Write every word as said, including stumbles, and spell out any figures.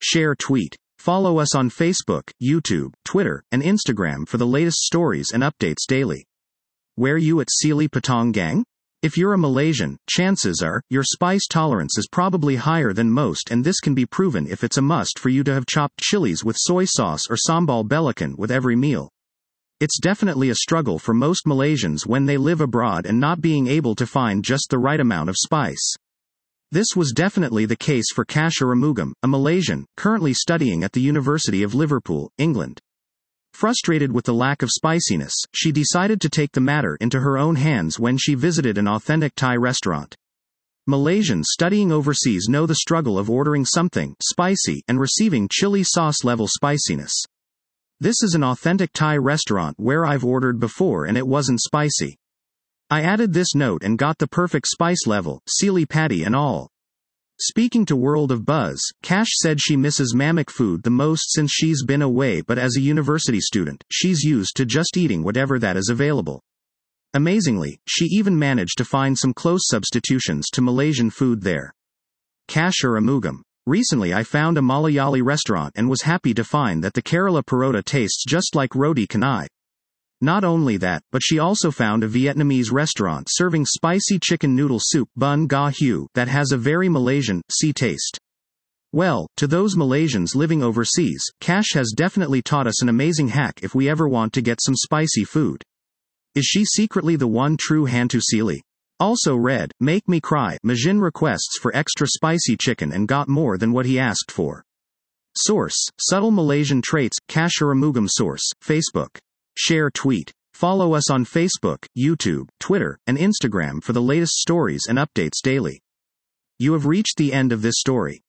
Share tweet. Follow us on Facebook, YouTube, Twitter, and Instagram for the latest stories and updates daily. Where you at Sealy Patong Gang? If you're a Malaysian, chances are, your spice tolerance is probably higher than most, and this can be proven if it's a must for you to have chopped chilies with soy sauce or sambal belacan with every meal. It's definitely a struggle for most Malaysians when they live abroad and not being able to find just the right amount of spice. This was definitely the case for Kash Arumugam, a Malaysian, currently studying at the University of Liverpool, England. Frustrated with the lack of spiciness, she decided to take the matter into her own hands when she visited an authentic Thai restaurant. Malaysians studying overseas know the struggle of ordering something spicy and receiving chili sauce level spiciness. This is an authentic Thai restaurant where I've ordered before and it wasn't spicy. I added this note and got the perfect spice level, Sealy patty and all. Speaking to World of Buzz, Kash said she misses Mamak food the most since she's been away, but as a university student, she's used to just eating whatever that is available. Amazingly, she even managed to find some close substitutions to Malaysian food there. Kash Arumugam. Recently I found a Malayali restaurant and was happy to find that the Kerala parota tastes just like roti canai. Not only that, but she also found a Vietnamese restaurant serving spicy chicken noodle soup bun ga hu that has a very Malaysian, sea taste. Well, to those Malaysians living overseas, Kash has definitely taught us an amazing hack if we ever want to get some spicy food. Is she secretly the one true Hantu Sealy? Also read, Make Me Cry, Majin requests for extra spicy chicken and got more than what he asked for. Source, Subtle Malaysian Traits, Kash Arumugam. Source, Facebook. Share tweet. Follow us on Facebook, YouTube, Twitter, and Instagram for the latest stories and updates daily. You have reached the end of this story.